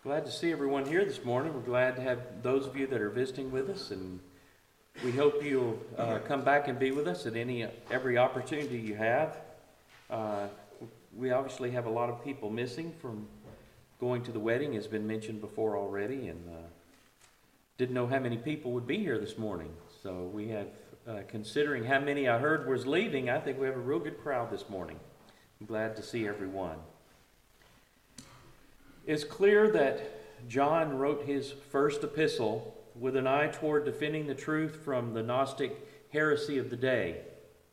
Glad to see everyone here this morning. We're glad to have those of you that are visiting with us, and we hope you'll come back and be with us at every opportunity you have. We obviously have a lot of people missing from going to the wedding, as been mentioned before already, and didn't know how many people would be here this morning. So we have, considering how many I heard was leaving, I think we have a real good crowd this morning. I'm glad to see everyone. It's clear that John wrote his first epistle with an eye toward defending the truth from the Gnostic heresy of the day.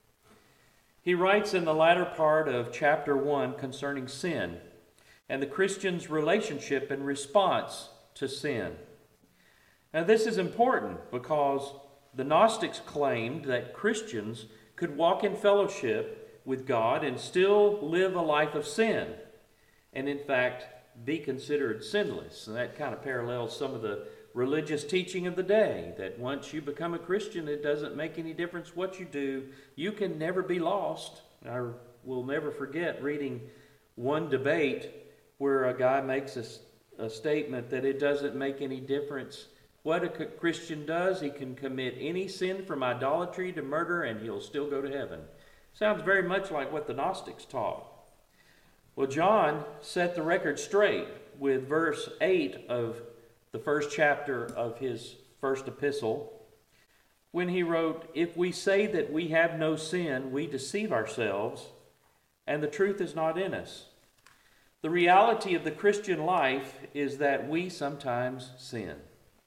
He writes in the latter part of chapter 1 concerning sin and the Christian's relationship and response to sin. Now, this is important because the Gnostics claimed that Christians could walk in fellowship with God and still live a life of sin, and in fact, be considered sinless. And that kind of parallels some of the religious teaching of the day, that once you become a Christian, it doesn't make any difference what you do. You can never be lost. I will never forget reading one debate where a guy makes a statement that it doesn't make any difference what a Christian does. He can commit any sin from idolatry to murder and he'll still go to heaven. Sounds very much like what the Gnostics taught. Well, John set the record straight with verse 8 of the first chapter of his first epistle when he wrote, "If we say that we have no sin, we deceive ourselves, and the truth is not in us." The reality of the Christian life is that we sometimes sin.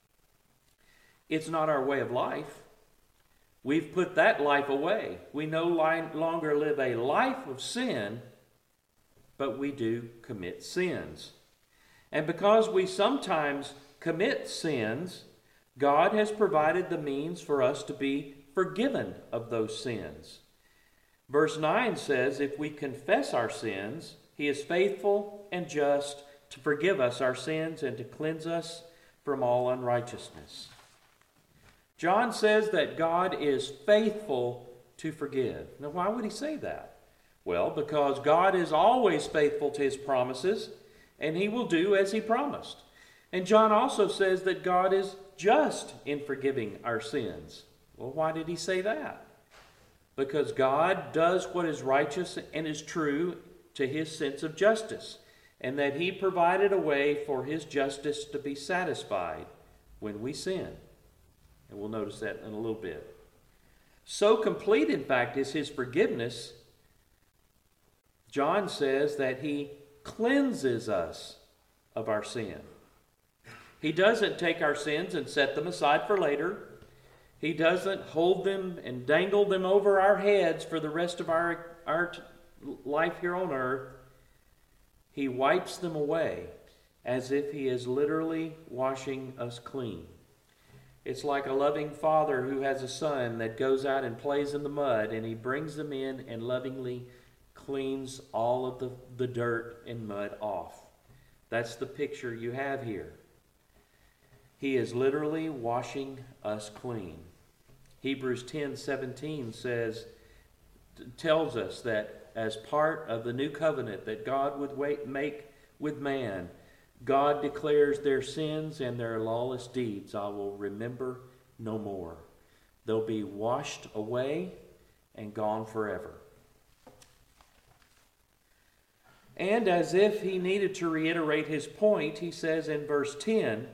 It's not our way of life. We've put that life away. We no longer live a life of sin, but we do commit sins. And because we sometimes commit sins, God has provided the means for us to be forgiven of those sins. Verse 9 says, if we confess our sins, He is faithful and just to forgive us our sins and to cleanse us from all unrighteousness. John says that God is faithful to forgive. Now, why would he say that? Well, because God is always faithful to His promises, and He will do as He promised. And John also says that God is just in forgiving our sins. Well, why did he say that? Because God does what is righteous and is true to His sense of justice, and that He provided a way for His justice to be satisfied when we sin. And we'll notice that in a little bit. So complete, in fact, is His forgiveness, John says that He cleanses us of our sin. He doesn't take our sins and set them aside for later. He doesn't hold them and dangle them over our heads for the rest of our life here on earth. He wipes them away as if He is literally washing us clean. It's like a loving father who has a son that goes out and plays in the mud, and he brings them in and lovingly cleans all of the dirt and mud off. That's the picture you have here. He is literally washing us clean. Hebrews 10:17 tells us that as part of the new covenant that God would make with man, God declares their sins and their lawless deeds I will remember no more. They'll be washed away and gone forever. And as if he needed to reiterate his point, he says in verse 10,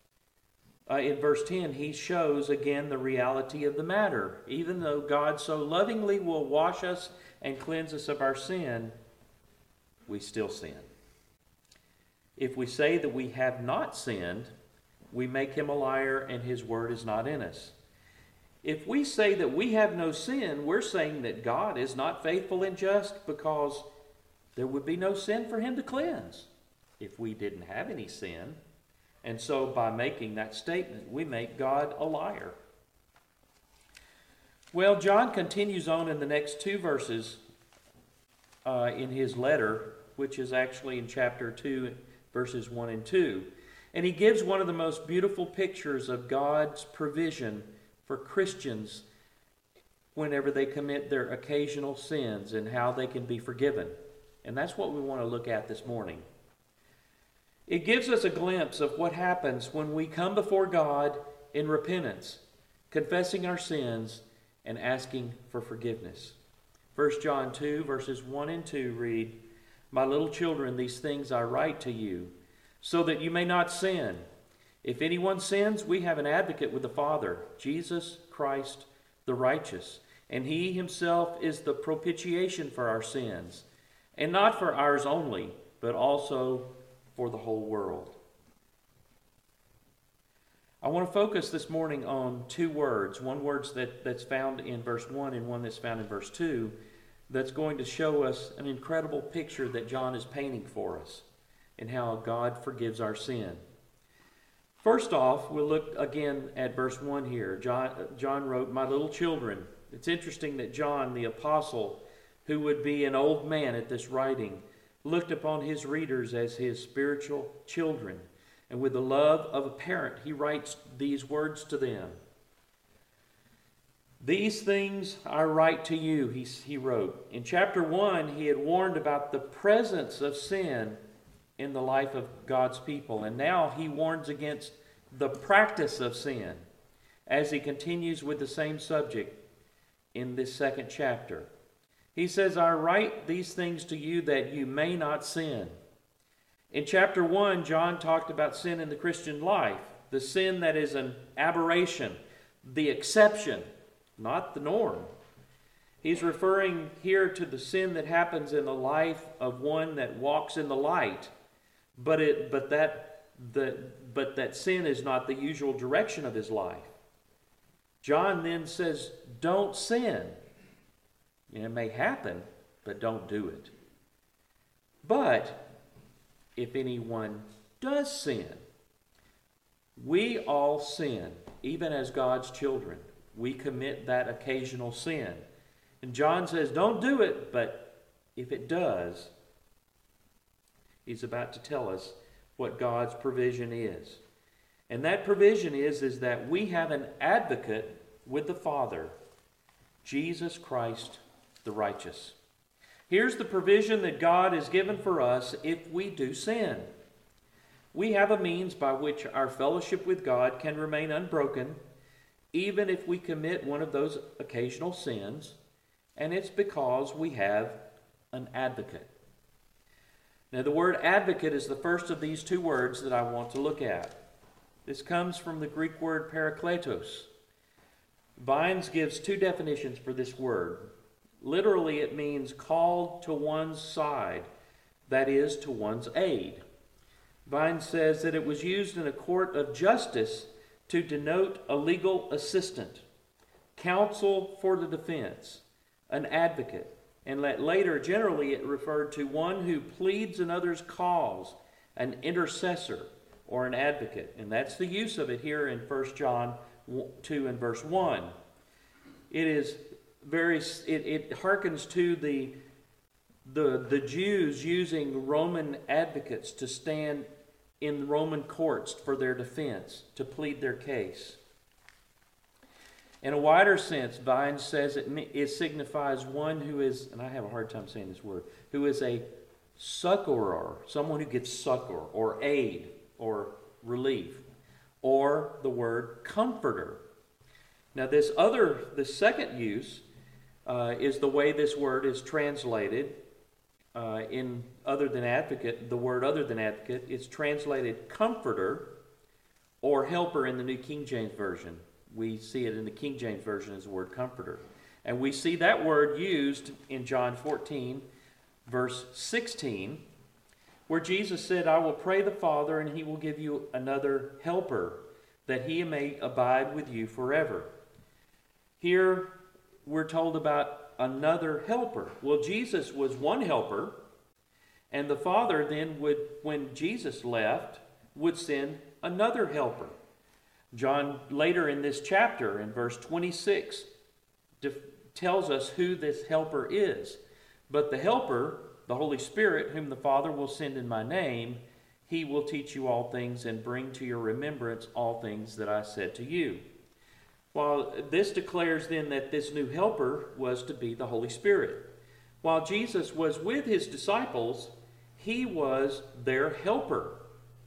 he shows again the reality of the matter. Even though God so lovingly will wash us and cleanse us of our sin, we still sin. If we say that we have not sinned, we make Him a liar and His word is not in us. If we say that we have no sin, we're saying that God is not faithful and just, because there would be no sin for Him to cleanse if we didn't have any sin. And so by making that statement, we make God a liar. Well, John continues on in the next two verses in his letter, which is actually in chapter 2, verses 1 and 2. And he gives one of the most beautiful pictures of God's provision for Christians whenever they commit their occasional sins and how they can be forgiven. And that's what we want to look at this morning. It gives us a glimpse of what happens when we come before God in repentance, confessing our sins and asking for forgiveness. 1 John 2, verses 1 and 2 read, "My little children, these things I write to you, so that you may not sin. If anyone sins, we have an advocate with the Father, Jesus Christ the righteous. And he himself is the propitiation for our sins, and not for ours only, but also for the whole world." I want to focus this morning on two words. One word that's found in verse 1 and one that's found in verse 2 that's going to show us an incredible picture that John is painting for us and how God forgives our sin. First off, we'll look again at verse 1 here. John wrote, "My little children." It's interesting that John, the apostle, who would be an old man at this writing, looked upon his readers as his spiritual children. And with the love of a parent, he writes these words to them. "These things I write to you," he wrote. In chapter 1, he had warned about the presence of sin in the life of God's people. And now he warns against the practice of sin as he continues with the same subject in this second chapter. He says, "I write these things to you that you may not sin." In chapter 1, John talked about sin in the Christian life, the sin that is an aberration, the exception, not the norm. He's referring here to the sin that happens in the life of one that walks in the light, but that sin is not the usual direction of his life. John then says, don't sin. It may happen, but don't do it. But if anyone does sin, we all sin, even as God's children. We commit that occasional sin. And John says, don't do it, but if it does, he's about to tell us what God's provision is. And that provision is that we have an advocate with the Father, Jesus Christ the righteous. Here's the provision that God has given for us if we do sin. We have a means by which our fellowship with God can remain unbroken, even if we commit one of those occasional sins, and it's because we have an advocate. Now, the word advocate is the first of these two words that I want to look at. This comes from the Greek word parakletos. Vines gives two definitions for this word. Literally, it means called to one's side, that is, to one's aid. Vines says that it was used in a court of justice to denote a legal assistant, counsel for the defense, an advocate, and later, generally, it referred to one who pleads another's cause, an intercessor, or an advocate. And that's the use of it here in 1 John 2 and verse 1. It harkens to the Jews using Roman advocates to stand in Roman courts for their defense, to plead their case. In a wider sense, Vines says it signifies one who is, and I have a hard time saying this word, who is a succorer, someone who gives succor or aid or relief, or the word comforter. Now the second use is the way this word is translated in other than advocate. The word other than advocate is translated comforter or helper in the New King James Version. We see it in the King James Version as the word comforter. And we see that word used in John 14, verse 16, where Jesus said, "I will pray the Father, and he will give you another helper, that he may abide with you forever." Here we're told about another helper. Well, Jesus was one helper, and the Father then when Jesus left, would send another helper. John, later in this chapter, in verse 26, tells us who this helper is. But the helper, the Holy Spirit, whom the Father will send in my name, he will teach you all things and bring to your remembrance all things that I said to you. While this declares then that this new helper was to be the Holy Spirit. While Jesus was with his disciples, he was their helper.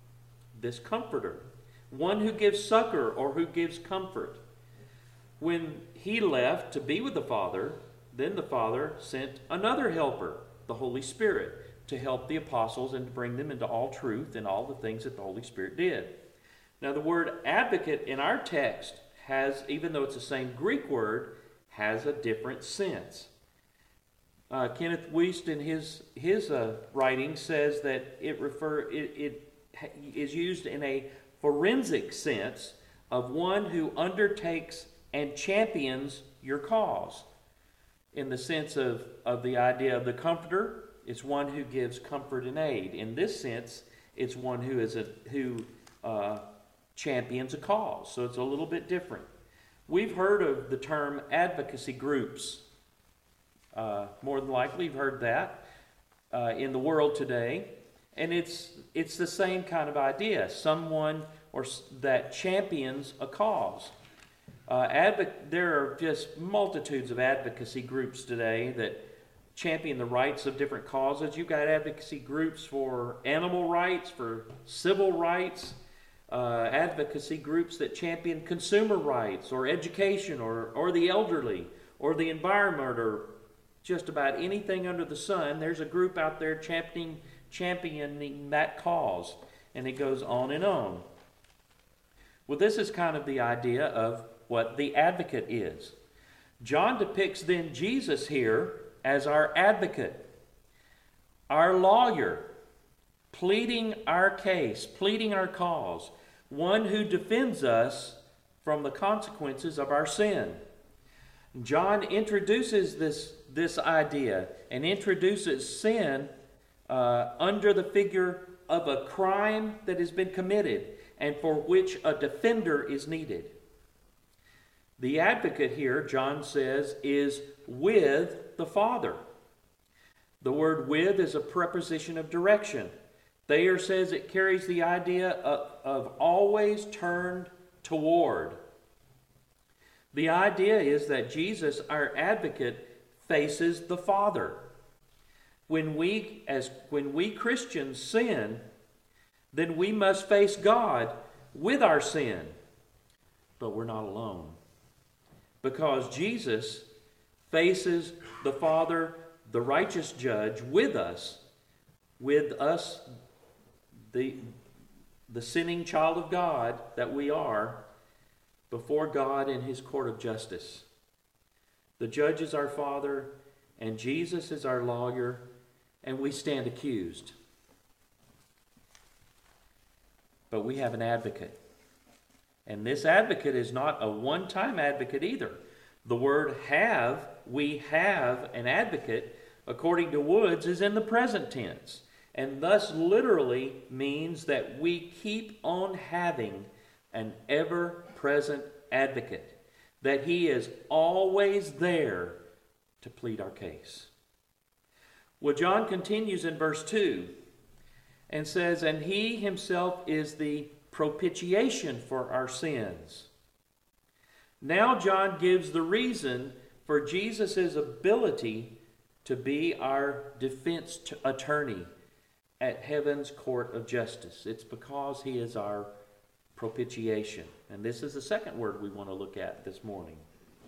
this comforter, one who gives succor or who gives comfort. When he left to be with the Father, then the Father sent another helper, the Holy Spirit, to help the apostles and to bring them into all truth and all the things that the Holy Spirit did. Now the word advocate in our text has, even though it's the same Greek word, has a different sense. Kenneth Wuest in his writing says that it is used in a forensic sense of one who undertakes and champions your cause. In the sense of the idea of the comforter, it's one who gives comfort and aid. In this sense, it's one who champions a cause. So it's a little bit different. We've heard of the term advocacy groups. More than likely, you've heard that in the world today. And it's the same kind of idea. Someone that champions a cause. There are just multitudes of advocacy groups today that champion the rights of different causes. You've got advocacy groups for animal rights, for civil rights, advocacy groups that champion consumer rights or education or the elderly or the environment or just about anything under the sun. There's a group out there championing that cause, and it goes on and on. Well, this is kind of the idea of what the advocate is. John depicts then Jesus here as our advocate, our lawyer, pleading our case, pleading our cause, one who defends us from the consequences of our sin. John introduces this idea and introduces sin under the figure of a crime that has been committed and for which a defender is needed. The advocate here, John says, is with the Father. The word with is a preposition of direction. Thayer says it carries the idea of always turned toward. The idea is that Jesus, our advocate, faces the Father. When we Christians sin, then we must face God with our sin. But we're not alone. Because Jesus faces the Father, the righteous judge, with us, the sinning child of God that we are, before God in his court of justice. The judge is our Father, and Jesus is our lawyer, and we stand accused. But we have an advocate. And this advocate is not a one-time advocate either. The word have, we have an advocate, according to Woods, is in the present tense. And thus literally means that we keep on having an ever-present advocate. That he is always there to plead our case. Well, John continues in verse 2 and says, and he himself is the propitiation for our sins. Now John gives the reason for Jesus' ability to be our defense attorney at heaven's court of justice. It's because he is our propitiation. And this is the second word we want to look at this morning.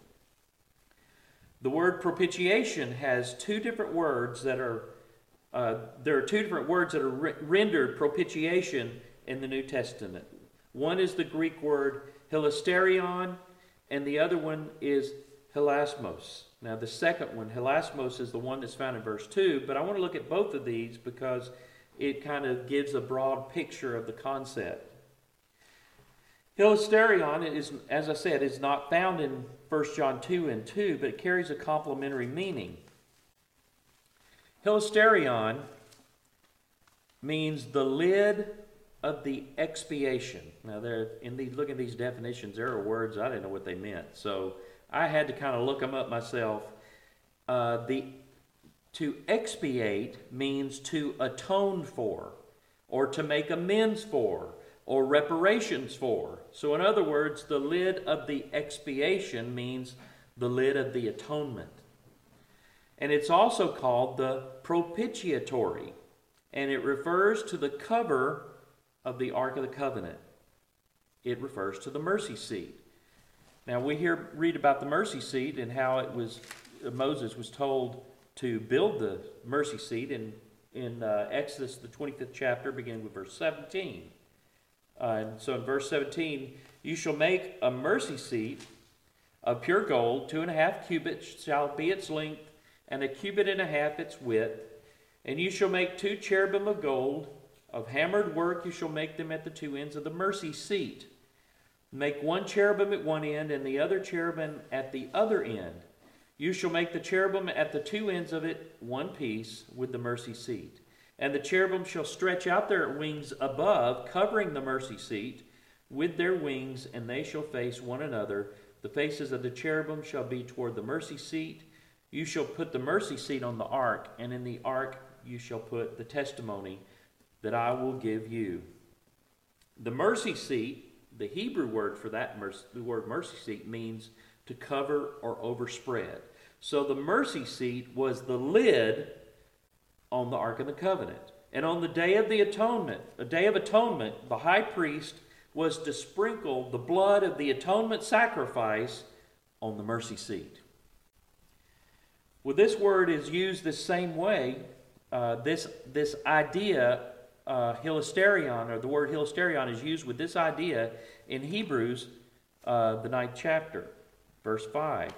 The word propitiation has two different words that are rendered propitiation in the New Testament. One is the Greek word hilasterion, and the other one is hilasmos. Now the second one, hilasmos, is the one that's found in verse 2, but I want to look at both of these because it kind of gives a broad picture of the concept. Hilasterion is, as I said, is not found in 1 John 2 and 2, but it carries a complementary meaning. Hilasterion means the lid of the expiation. Now, looking at these definitions, there are words I didn't know what they meant, so I had to kind of look them up myself. To expiate means to atone for, or to make amends for, or reparations for. So in other words, the lid of the expiation means the lid of the atonement. And it's also called the propitiatory, and it refers to the cover of the Ark of the Covenant? It refers to the mercy seat. Now we read about the mercy seat and how Moses was told to build the mercy seat in Exodus, the 25th chapter, beginning with verse 17. And so in verse 17, you shall make a mercy seat of pure gold, 2.5 cubits shall be its length, and 1.5 cubits its width. And you shall make 2 cherubim of gold, of hammered work you shall make them at the 2 ends of the mercy seat. Make 1 cherubim at one end, and the other cherubim at the other end. You shall make the cherubim at the 2 ends of it one piece with the mercy seat. And the cherubim shall stretch out their wings above, covering the mercy seat with their wings, and they shall face one another. The faces of the cherubim shall be toward the mercy seat. You shall put the mercy seat on the ark, and in the ark you shall put the testimony that I will give you. The mercy seat, the Hebrew word for that, the word mercy seat, means to cover or overspread. So the mercy seat was the lid on the Ark of the Covenant. And on the Day of Atonement, the high priest was to sprinkle the blood of the atonement sacrifice on the mercy seat. Well, this word is used the same way. This idea, hilasterion, or the word hilasterion, is used with this idea in Hebrews, the 9th chapter, verse 5.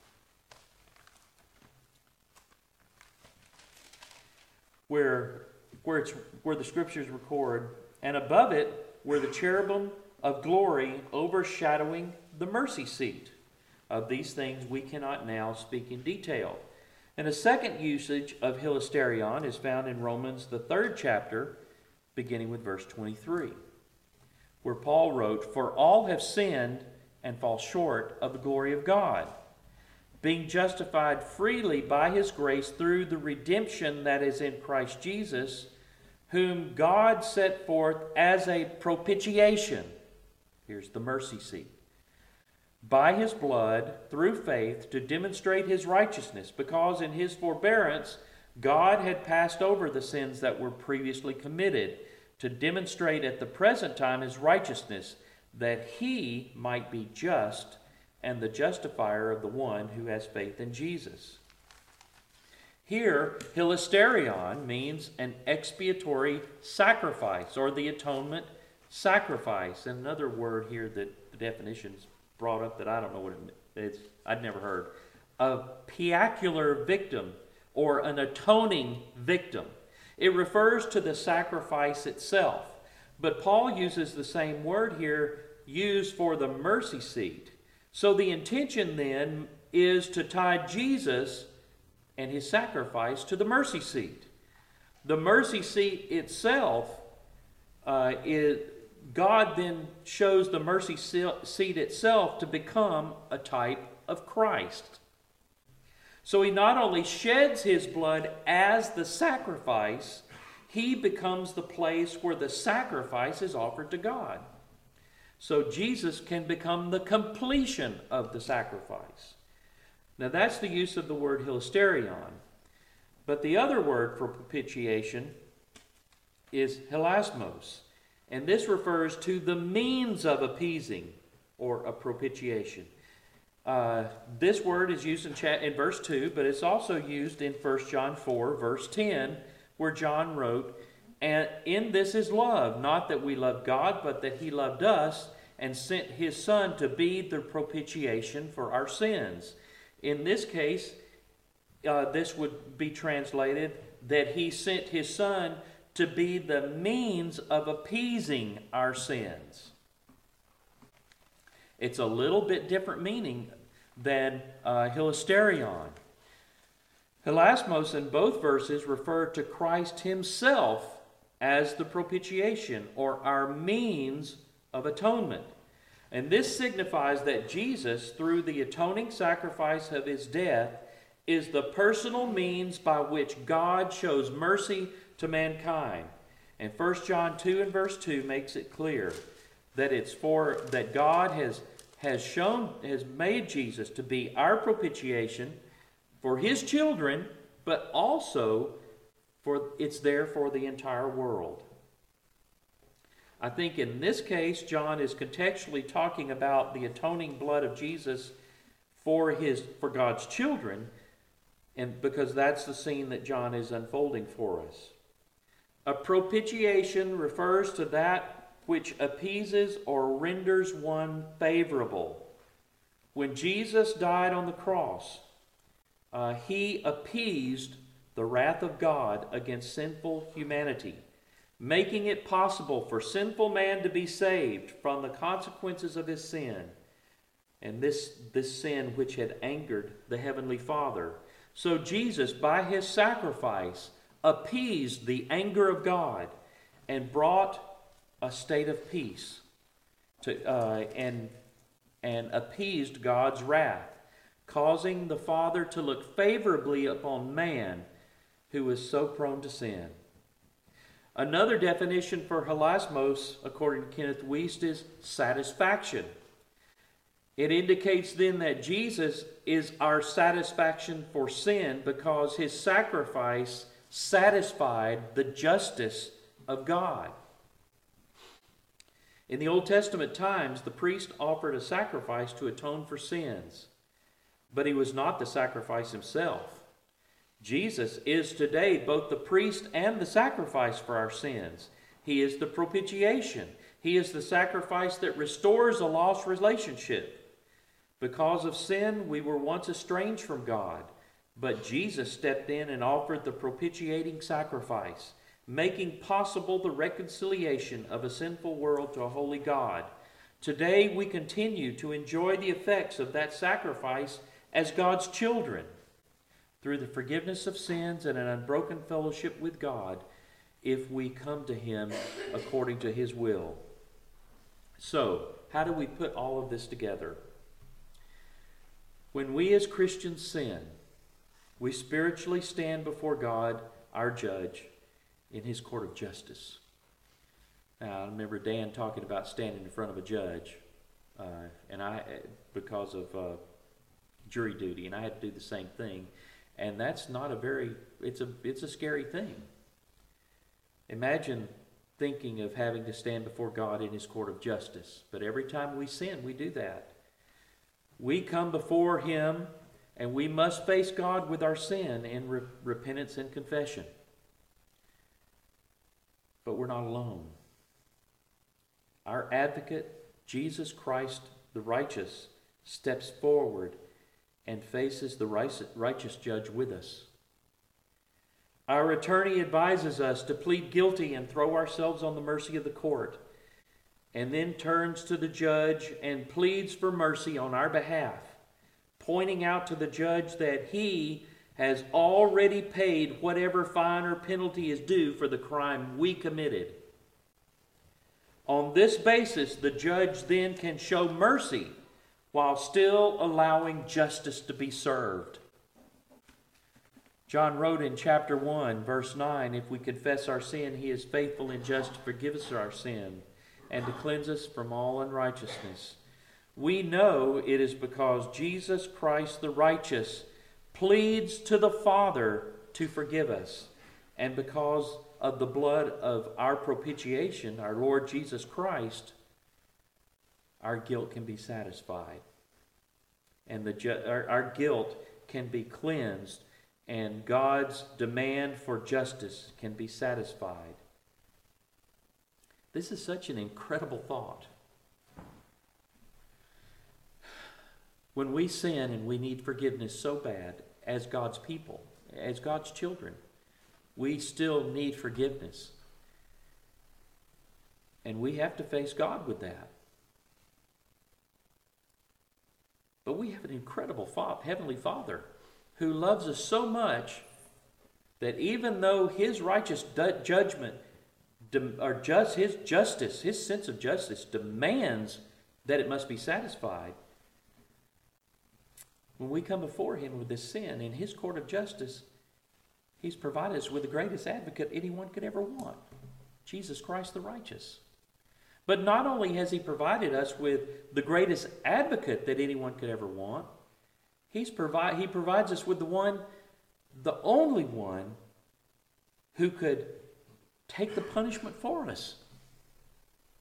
Where the scriptures record, and above it were the cherubim of glory overshadowing the mercy seat. Of these things we cannot now speak in detail. And a second usage of hilasterion is found in Romans, the 3rd chapter, beginning with verse 23, where Paul wrote, "For all have sinned and fall short of the glory of God, being justified freely by his grace through the redemption that is in Christ Jesus, whom God set forth as a propitiation." Here's the mercy seat. "By his blood, through faith, to demonstrate his righteousness, because in his forbearance God had passed over the sins that were previously committed, to demonstrate at the present time his righteousness, that he might be just and the justifier of the one who has faith in Jesus." Here, hilasterion means an expiatory sacrifice, or the atonement sacrifice. And another word here that the definition's brought up that I don't know what it is, I'd never heard. A piacular victim, or an atoning victim. It refers to the sacrifice itself. But Paul uses the same word here used for the mercy seat. So the intention then is to tie Jesus and his sacrifice to the mercy seat. The mercy seat itself, God then shows the mercy seat itself to become a type of Christ. So he not only sheds his blood as the sacrifice, he becomes the place where the sacrifice is offered to God. So Jesus can become the completion of the sacrifice. Now that's the use of the word hilasterion. But the other word for propitiation is hilasmos. And this refers to the means of appeasing, or a propitiation. This word is used in verse 2, but it's also used in 1 John 4, verse 10, where John wrote, "And in this is love, not that we love God, but that he loved us and sent his Son to be the propitiation for our sins." In this case, this would be translated that he sent his Son to be the means of appeasing our sins. It's a little bit different meaning than hilasterion. Hilasmos in both verses refer to Christ himself as the propitiation, or our means of atonement. And this signifies that Jesus, through the atoning sacrifice of his death, is the personal means by which God shows mercy to mankind. And 1 John 2 and verse 2 makes it clear that it's that God has made Jesus to be our propitiation for his children, but also it's there for the entire world. I think in this case, John is contextually talking about the atoning blood of Jesus for God's children, and because that's the scene that John is unfolding for us. A propitiation refers to that which appeases or renders one favorable. When Jesus died on the cross, he appeased the wrath of God against sinful humanity, making it possible for sinful man to be saved from the consequences of his sin, and this sin which had angered the Heavenly Father. So Jesus, by his sacrifice, appeased the anger of God and brought a state of peace and appeased God's wrath, causing the Father to look favorably upon man who is so prone to sin. Another definition for hilasmos, according to Kenneth Wuest, is satisfaction. It indicates then that Jesus is our satisfaction for sin because his sacrifice satisfied the justice of God. In the Old Testament times, the priest offered a sacrifice to atone for sins, but he was not the sacrifice himself. Jesus is today both the priest and the sacrifice for our sins. He is the propitiation. He is the sacrifice that restores a lost relationship. Because of sin, we were once estranged from God, but Jesus stepped in and offered the propitiating sacrifice, making possible the reconciliation of a sinful world to a holy God. Today, we continue to enjoy the effects of that sacrifice as God's children, through the forgiveness of sins and an unbroken fellowship with God, if we come to him according to his will. So, how do we put all of this together? When we as Christians sin, we spiritually stand before God, our judge, in his court of justice. Now, I remember Dan talking about standing in front of a judge, because of jury duty, and I had to do the same thing. And that's not it's a scary thing. Imagine thinking of having to stand before God in his court of justice. But every time we sin, we do that. We come before him, and we must face God with our sin in repentance and confession. But we're not alone. Our advocate, Jesus Christ the righteous, steps forward and faces the righteous judge with us. Our attorney advises us to plead guilty and throw ourselves on the mercy of the court, and then turns to the judge and pleads for mercy on our behalf, pointing out to the judge that he has already paid whatever fine or penalty is due for the crime we committed. On this basis, the judge then can show mercy while still allowing justice to be served. John wrote in chapter 1, verse 9, if we confess our sin, he is faithful and just to forgive us our sin and to cleanse us from all unrighteousness. We know it is because Jesus Christ the righteous pleads to the Father to forgive us, and because of the blood of our propitiation, our Lord Jesus Christ, our guilt can be satisfied. And our guilt can be cleansed, and God's demand for justice can be satisfied. This is such an incredible thought. When we sin and we need forgiveness so bad, as God's people, as God's children, we still need forgiveness. And we have to face God with that. But we have an incredible Heavenly Father who loves us so much that even though his righteous judgment, or his justice, his sense of justice demands that it must be satisfied, when we come before him with this sin in his court of justice, he's provided us with the greatest advocate anyone could ever want, Jesus Christ the righteous. But not only has he provided us with the greatest advocate that anyone could ever want, he provides us with the only one who could take the punishment for us.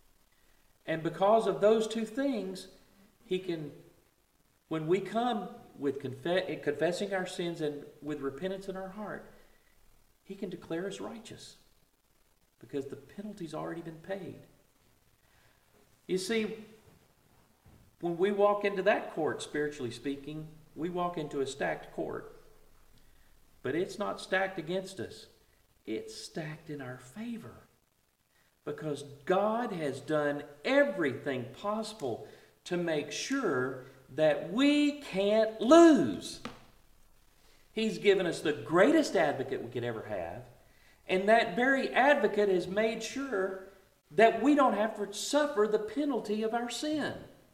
And because of those two things, He can, when we come with confessing our sins and with repentance in our heart, He can declare us righteous because the penalty's already been paid. You see, when we walk into that court, spiritually speaking, we walk into a stacked court. But it's not stacked against us. It's stacked in our favor. Because God has done everything possible to make sure that we can't lose. He's given us the greatest advocate we could ever have. And that very advocate has made sure that we don't have to suffer the penalty of our sin.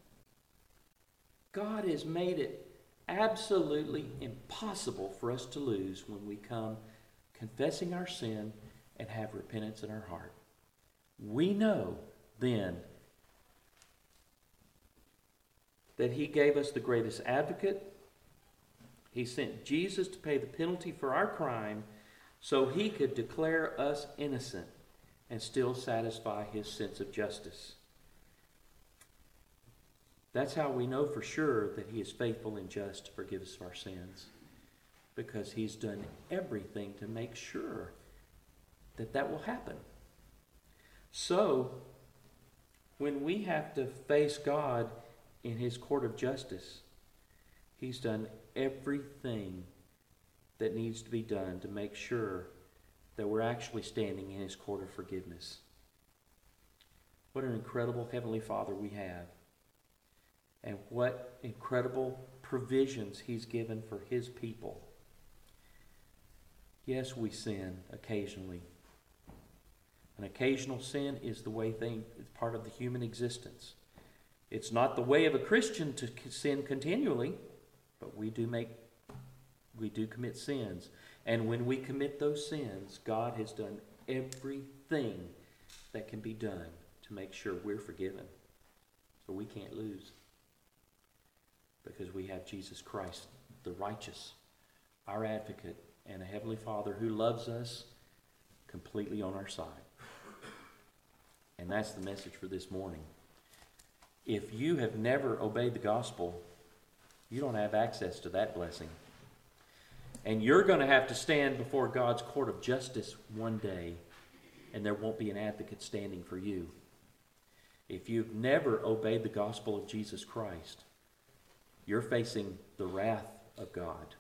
God has made it absolutely impossible for us to lose when we come confessing our sin and have repentance in our heart. We know then that He gave us the greatest advocate. He sent Jesus to pay the penalty for our crime so He could declare us innocent and still satisfy His sense of justice. That's how we know for sure that He is faithful and just to forgive us of our sins, because He's done everything to make sure that that will happen. So, when we have to face God in His court of justice, He's done everything that needs to be done to make sure that we're actually standing in His court of forgiveness. What an incredible Heavenly Father we have. And what incredible provisions He's given for His people. Yes, we sin occasionally. An occasional sin is the way it's part of the human existence. It's not the way of a Christian to sin continually, but we do commit sins. And when we commit those sins, God has done everything that can be done to make sure we're forgiven. So we can't lose. Because we have Jesus Christ, the righteous, our advocate, and a Heavenly Father who loves us completely on our side. And that's the message for this morning. If you have never obeyed the gospel, you don't have access to that blessing. And you're going to have to stand before God's court of justice one day, and there won't be an advocate standing for you. If you've never obeyed the gospel of Jesus Christ, you're facing the wrath of God.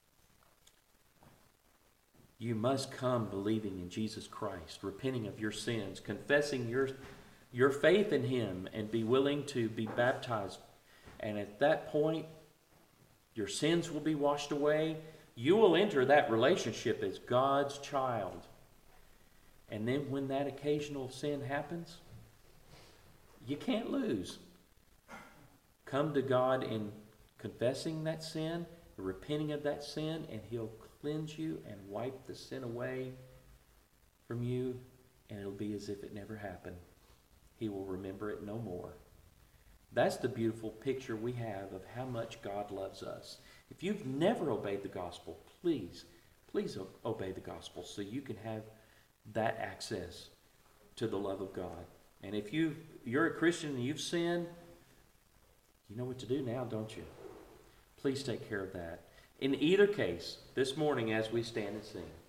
You must come believing in Jesus Christ, repenting of your sins, confessing your faith in Him, and be willing to be baptized. And at that point, your sins will be washed away. You will enter that relationship as God's child. And then when that occasional sin happens, you can't lose. Come to God in confessing that sin, repenting of that sin, and He'll cleanse you and wipe the sin away from you, and it'll be as if it never happened. He will remember it no more. That's the beautiful picture we have of how much God loves us. If you've never obeyed the gospel, please obey the gospel so you can have that access to the love of God. And if you're a Christian and you've sinned, you know what to do now, don't you? Please take care of that. In either case, this morning as we stand and sing,